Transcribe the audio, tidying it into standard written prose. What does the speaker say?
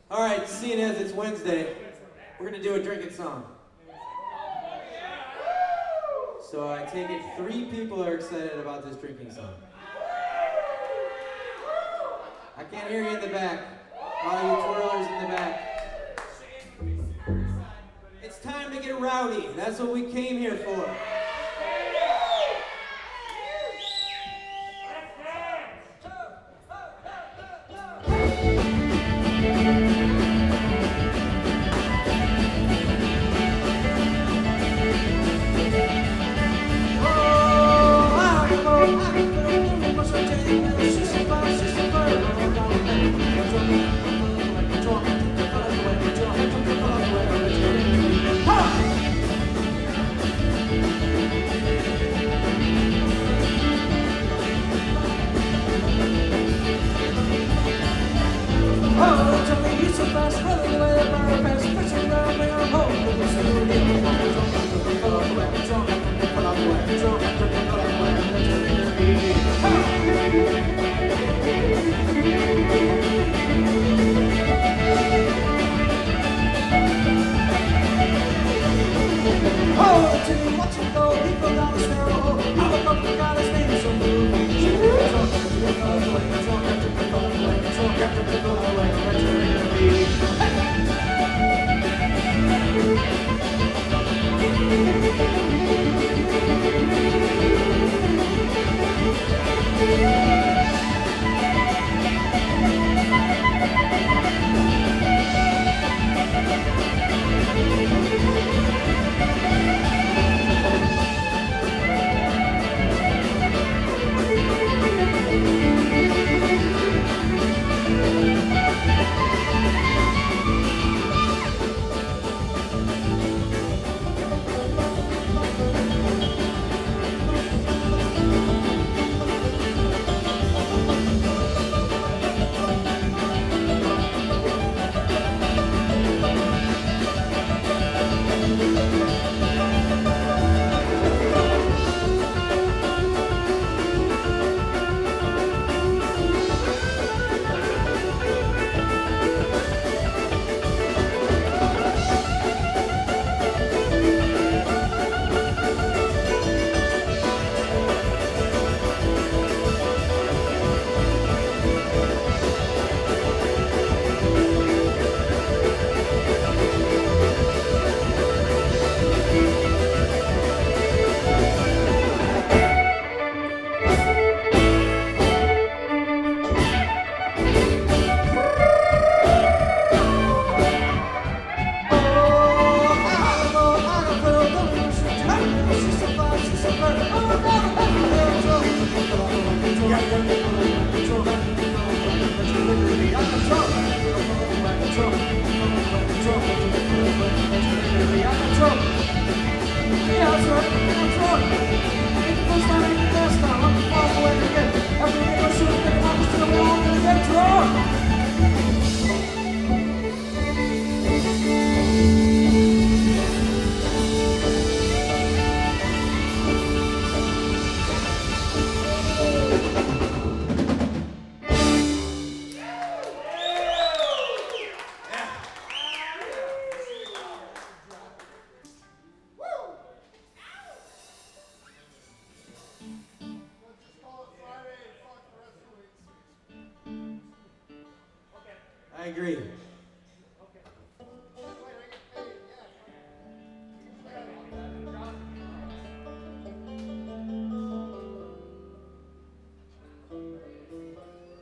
All right, seeing as it's Wednesday, we're gonna do a drinking song. So I take it 3 people are excited about this drinking song. I can't hear you in the back. All you twirlers in the back. It's time to get rowdy. That's what we came here for. I agree.